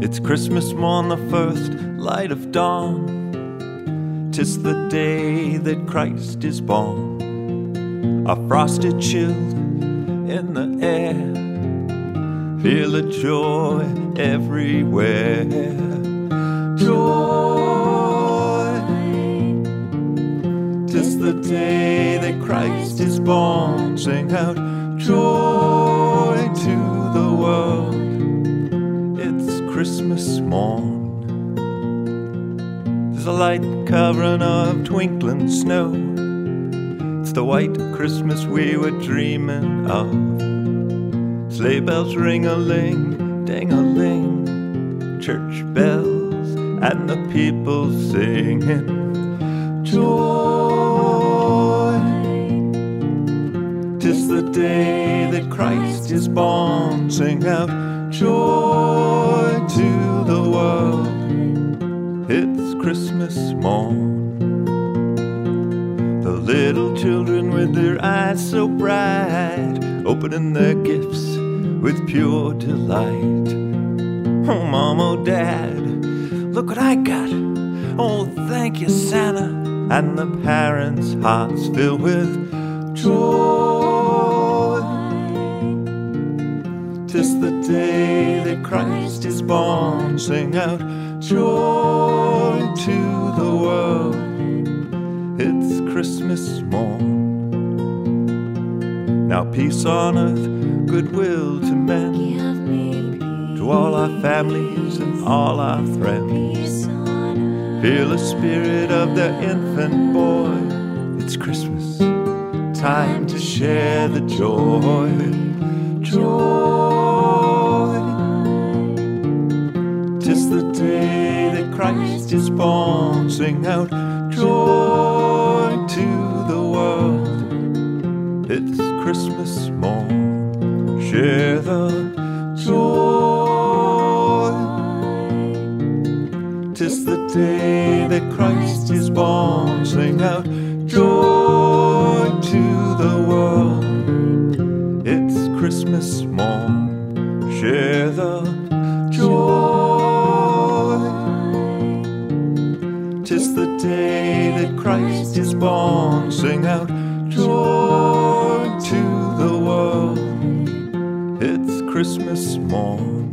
It's Christmas morn, the first light of dawn. 'Tis the day that Christ is born. A frosted chill in the air, feel the joy everywhere. Joy, 'tis the day that Christ is born. Sing out joy to the world. It's Christmas morn. There's a light covering of twinkling snow. It's the white Christmas we were dreaming of. Sleigh bells ring-a-ling, ding-a-ling, church bells and the people singing joy. 'Tis the day that Christ is born. Sing out joy to the world. It's Christmas morn. The little children with their eyes so bright, opening their gifts with pure delight. Oh, Mom, oh, Dad, look what I got. Oh, thank you, Santa. And the parents' hearts fill with joy. 'Tis the day that Christ is born. Sing out joy to the world. It's Christmas morn. Now peace on earth, goodwill to men, to all our families and all our friends. Feel the spirit of the infant boy. It's Christmas, time to share the joy. Joy, 'tis the day that Christ is born. Sing out joy to the world. It's Christmas morn. Share the joy. 'Tis the day that Christ is born. Sing out joy to the world. It's Christmas morn. Share the joy. 'Tis the day that Christ is born. Sing out joy to the world. It's Christmas morn.